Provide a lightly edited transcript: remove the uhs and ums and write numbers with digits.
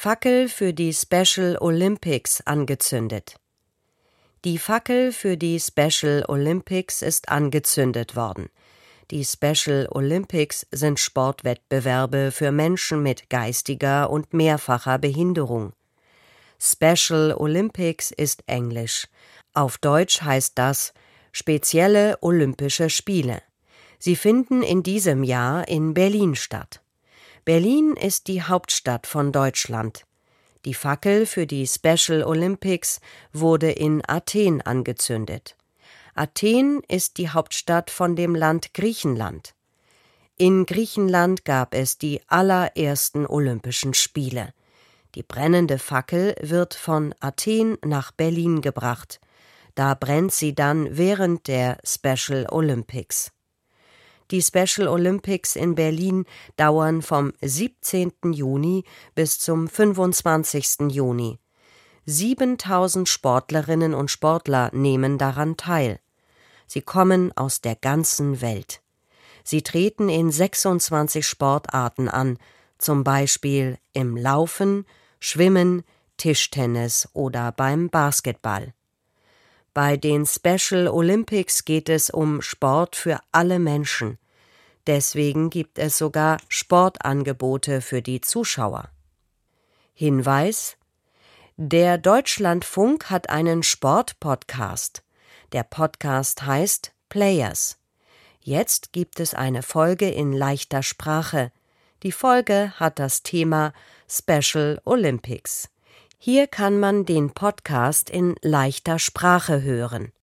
Fackel für die Special Olympics angezündet. Die Fackel für die Special Olympics ist angezündet worden. Die Special Olympics sind Sportwettbewerbe für Menschen mit geistiger und mehrfacher Behinderung. Special Olympics ist Englisch. Auf Deutsch heißt das Spezielle Olympische Spiele. Sie finden in diesem Jahr in Berlin statt. Berlin ist die Hauptstadt von Deutschland. Die Fackel für die Special Olympics wurde in Athen angezündet. Athen ist die Hauptstadt von dem Land Griechenland. In Griechenland gab es die allerersten Olympischen Spiele. Die brennende Fackel wird von Athen nach Berlin gebracht. Da brennt sie dann während der Special Olympics. Die Special Olympics in Berlin dauern vom 17. Juni bis zum 25. Juni. 7.000 Sportlerinnen und Sportler nehmen daran teil. Sie kommen aus der ganzen Welt. Sie treten in 26 Sportarten an, zum Beispiel im Laufen, Schwimmen, Tischtennis oder beim Basketball. Bei den Special Olympics geht es um Sport für alle Menschen. Deswegen gibt es sogar Sportangebote für die Zuschauer. Hinweis: Der Deutschlandfunk hat einen Sportpodcast. Der Podcast heißt Players. Jetzt gibt es eine Folge in leichter Sprache. Die Folge hat das Thema Special Olympics. Hier kann man den Podcast in leichter Sprache hören.